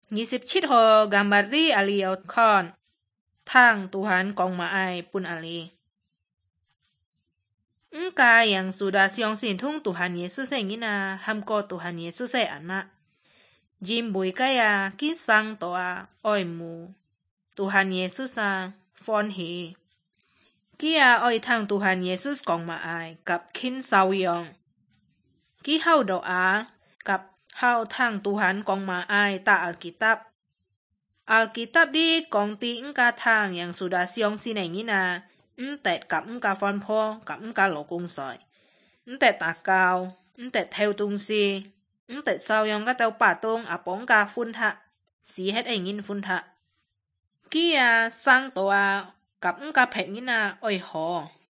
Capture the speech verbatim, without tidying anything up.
Nhị sip chit ho gambari ali out con. Thang Tuhan kong maay pun ali. Engka yang sudah siang sin thung Tuhan Yesus ay ngina hamko Tuhan Yesus ay anak. Jim bui kaya kisang toa oy mu. Tuhan Yesus a phone hi. Kia oy thang Tuhan Yesus kong maay kap kin sao yong. Ki hao doa kap hao thang Tuhan kong maay ta Alkitab. Alkitab di kong ti engka thang yang sudah siang sin ay ngina. Ntet cặp cả phân phô, cặp cả lỗ cung sỏi. Ntet tà cao, ntet theo tung si. Ntet sao yung cái tàu bà tung à bóng cả phun hạ. Xí hết anh in phun hạ. Kia sang tổ à, cặp cả phẹn ngina ôi hồ.